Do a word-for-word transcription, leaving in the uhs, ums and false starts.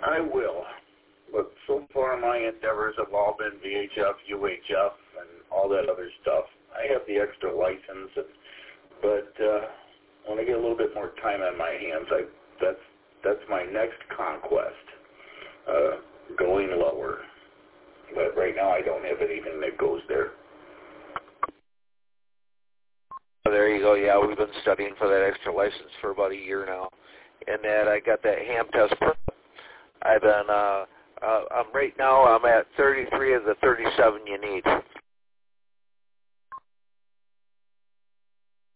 I will. But so far my endeavors have all been V H F, U H F, and all that other stuff. I have the extra license, but uh, when I get a little bit more time on my hands, I that's that's my next conquest, uh, going lower. But right now I don't have anything that goes there. There you go. Yeah, we've been studying for that extra license for about a year now, and that I got that ham test. I've been. Uh, uh, I'm right now. I'm at thirty-three of the thirty-seven you need